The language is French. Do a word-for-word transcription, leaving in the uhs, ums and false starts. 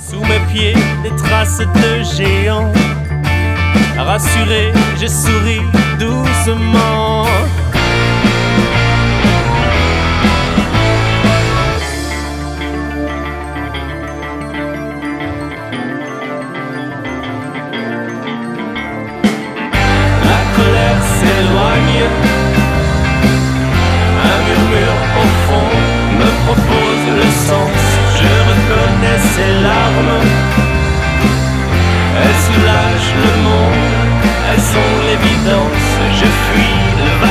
Sous mes pieds, des traces de géants. Rassuré, je souris doucement. La colère s'éloigne. Un murmure au fond me propose le sens. Je reconnais ces larmes. Elles soulagent le monde, elles sont l'évidence. Je fuis le